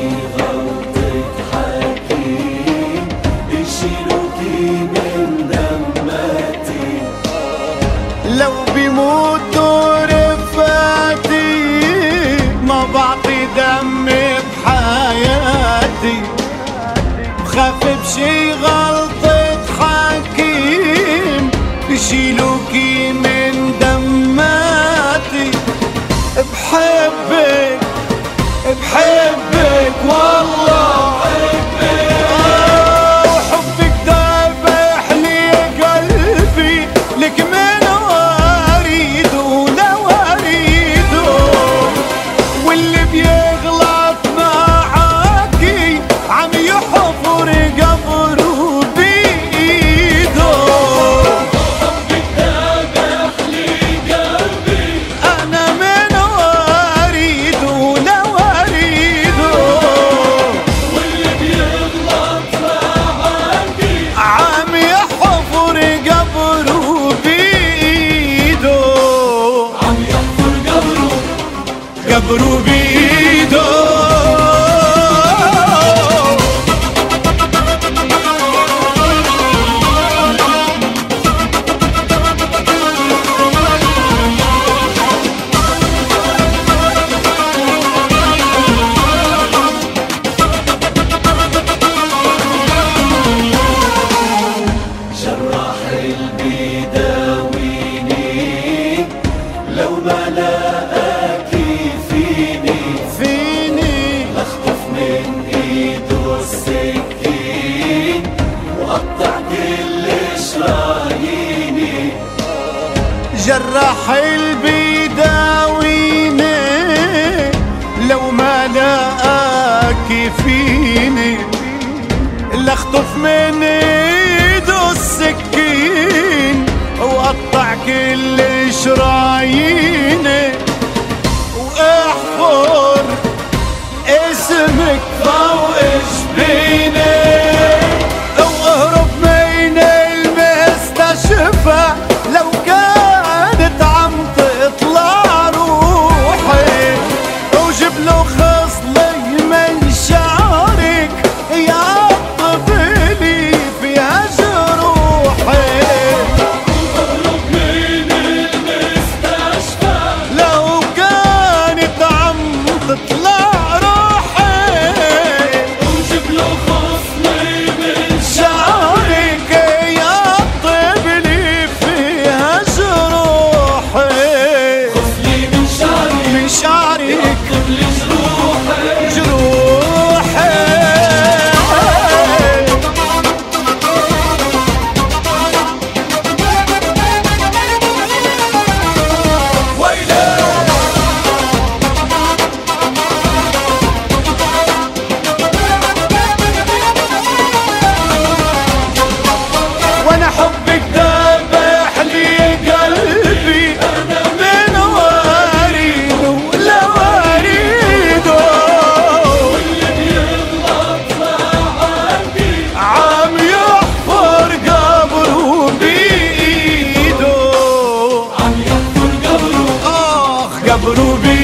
غلطة حكيم يشيلوكي من دماتي. لو بيموتوا رفقاتي ما بعطي دمي بحياتي، بخاف بشي غلطة حكيم يشيلوكي من دماتي. بحبك بحبك والله وحبك ذابح لي قلبي، لك من وريد ولوريد، واللي بيغلط معاكي عم يحفر قبره بإيده. حبك ذابح لي قلبي، أنا من وريد ولوريد، واللي بيغلط معاكي عم يحفر قبره بإيده. عم يحفر قبره بإيده. جراح قلبي داويني، لو ما لاقاكي فيني لأخطف من ايده السكين وقطع كل شراييني. جراح قلبي داويني، لو ما لاقاكي فيني لاخطف من ايده السكين وقطع كل شراييني، واحفر اسمك فوق جبيني، واهرب من المستشفى لو كانت عم تطلع روحي، وجيب له خصلي من شعرك يعطب لي فيها جروحي. اهرب من المستشفى لو كانت عم تطلع روحي، وجيب له خصلي من شعرك يعطب لي فيها جروحي. خصلي من شعري من شعرك قبل جروحي. جروحي. وانا حبك ذابح لي قلبي، انا من وريد ولوريد، واللي بيغلط معاكي عم يحفر قبره بإيده. عم يحفر قبره آخ قبره بإيده.